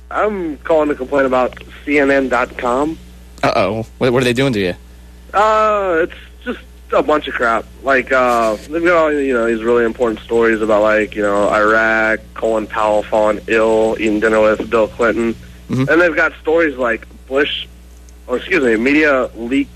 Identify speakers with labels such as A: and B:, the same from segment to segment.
A: I'm calling to complain about CNN.com.
B: Uh-oh. What are they doing to you?
A: It's just a bunch of crap. Like, they've got all, these really important stories about, like, Iraq, Colin Powell falling ill, eating dinner with Bill Clinton. Mm-hmm. And they've got stories like Media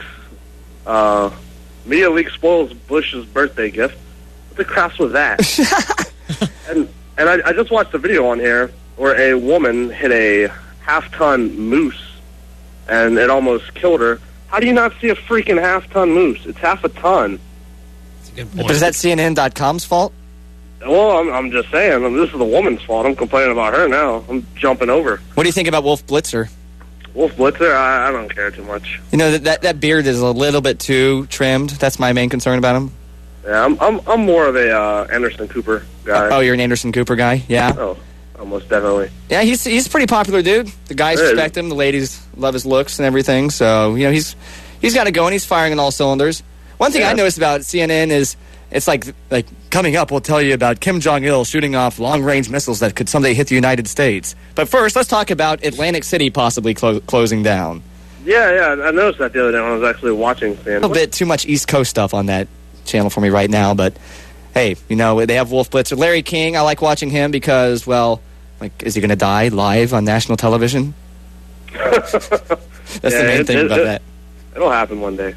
A: Leaks spoils Bush's birthday gift. What the crap's with that? and I just watched a video on here where a woman hit a half-ton moose, and it almost killed her. How do you not see a freaking half-ton moose? It's half a ton.
C: That's a good point.
B: But is that CNN.com's fault?
A: Well, I'm just saying. This is the woman's fault. I'm complaining about her now. I'm jumping over.
B: What do you think about Wolf Blitzer?
A: Wolf Blitzer? I don't care too much.
B: That beard is a little bit too trimmed. That's my main concern about him.
A: Yeah, I'm more of a Anderson Cooper guy.
B: Oh, you're an Anderson Cooper guy? Yeah.
A: Oh, most definitely.
B: Yeah, he's a pretty popular dude. The guys respect him. The ladies love his looks and everything. So, he's got it going. He's firing on all cylinders. One thing I noticed about CNN is it's like coming up, we'll tell you about Kim Jong-il shooting off long-range missiles that could someday hit the United States. But first, let's talk about Atlantic City possibly closing down.
A: Yeah, I noticed that the other day when I was actually watching CNN.
B: A little bit too much East Coast stuff on that channel for me right now, but hey, they have Wolf Blitzer. Larry King, I like watching him because, is he going to die live on national television? That's the main thing about that.
A: It'll happen one day.